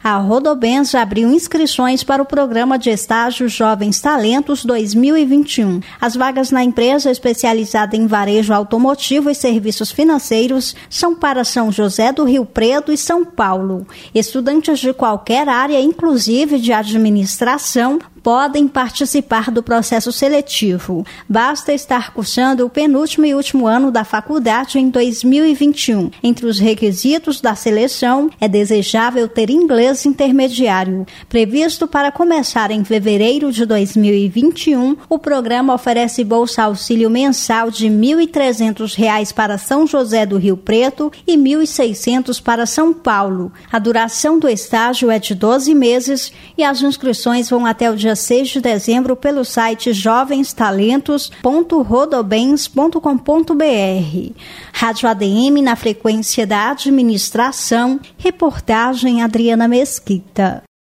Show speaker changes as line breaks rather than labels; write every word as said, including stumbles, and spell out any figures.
A Rodobens abriu inscrições para o programa de estágio Jovens Talentos dois mil e vinte e um. As vagas na empresa especializada em varejo automotivo e serviços financeiros são para São José do Rio Preto e São Paulo. Estudantes de qualquer área, inclusive de administração, podem participar do processo seletivo. Basta estar cursando o penúltimo e último ano da faculdade em dois mil e vinte e um. Entre os requisitos da seleção, é desejável ter inglês intermediário. Previsto para começar em fevereiro de dois mil e vinte e um, o programa oferece bolsa auxílio mensal de mil e trezentos reais para São José do Rio Preto e mil e seiscentos para São Paulo. A duração do estágio é de doze meses e as inscrições vão até o dia seis de dezembro pelo site jovens talentos ponto rodobens ponto com ponto b r. Rádio A D M na frequência da administração, reportagem Adriana Mesquita.